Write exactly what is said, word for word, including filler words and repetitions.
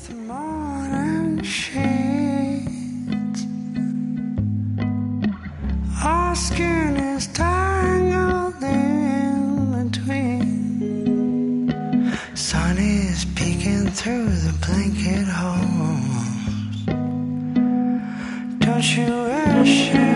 the morning shades. Our skin is tangled in between. Sun is peeking through the blanket holes. Don't you wish